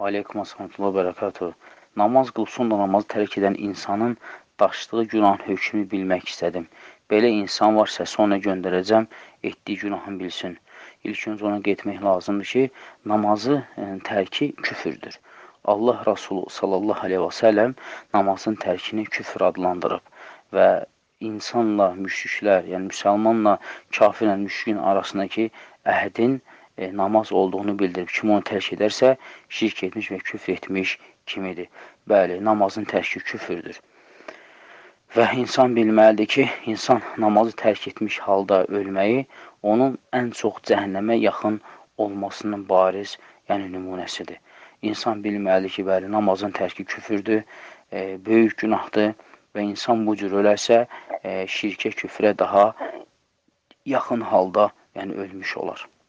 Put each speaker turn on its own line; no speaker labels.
Aleykum assalamətullah və bərəkatuhu. Namaz qılsın da namazı tərk edən insanın daşıdığı günahın hökmünü bilmək istədim. Belə insan var, səsi ona göndərəcəm, etdiyi günahını bilsin. İlk öncə ona getmək lazımdır ki, namazı tərki küfürdür. Allah Rasulü sallallahu aleyhi və səlləm namazın tərkini küfür adlandırıb və insanla müşriklər, yəni müsəlmanla kafirlə müşrikin arasındakı əhdin namaz olduğunu bildirib. Kim onu tərk edərsə, şirk etmiş və küfr etmiş kimidir. Bəli, namazın tərki küfürdür. Və insan bilməlidir ki, insan namazı tərk etmiş halda ölməyi onun ən çox cəhənnəmə yaxın olmasının bariz, yəni nümunəsidir. İnsan bilməlidir ki, bəli, namazın tərki küfürdür, böyük günahdır və insan bu cür ölərsə, şirkə, küfrə daha yaxın halda, yəni ölmüş olar.